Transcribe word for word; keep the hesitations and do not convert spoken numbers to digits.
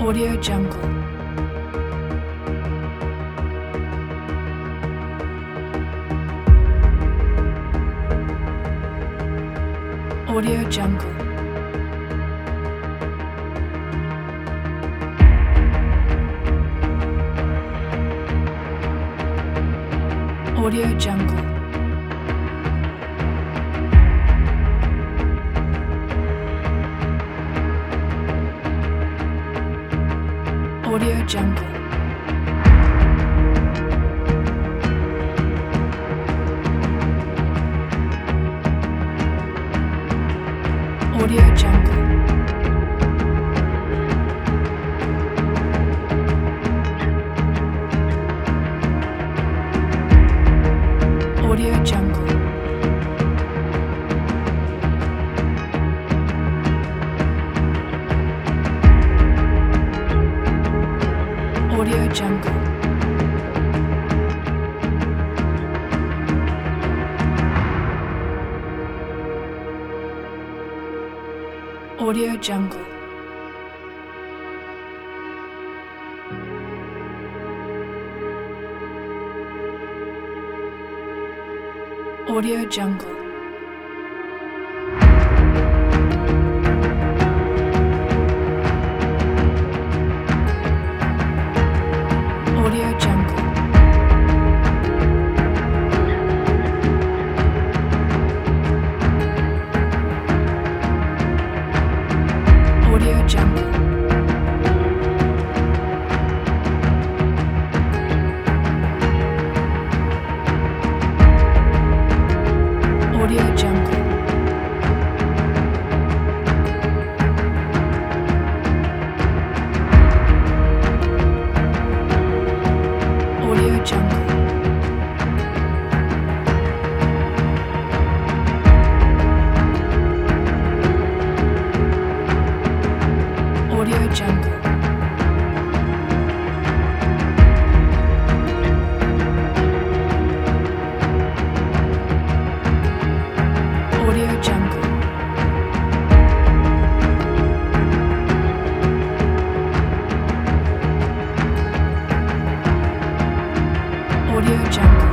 Audio Jungle. Audio Jungle. Audio Jungle. Audio Jungle. Audio Jungle. Audio Jungle. Audio Jungle. Audio Jungle. Audio Jungle. Audio Jungle. Audio Jungle. Audio Jungle. Audio Jungle. Audio Jungle. Audio Jungle. Audio Jungle.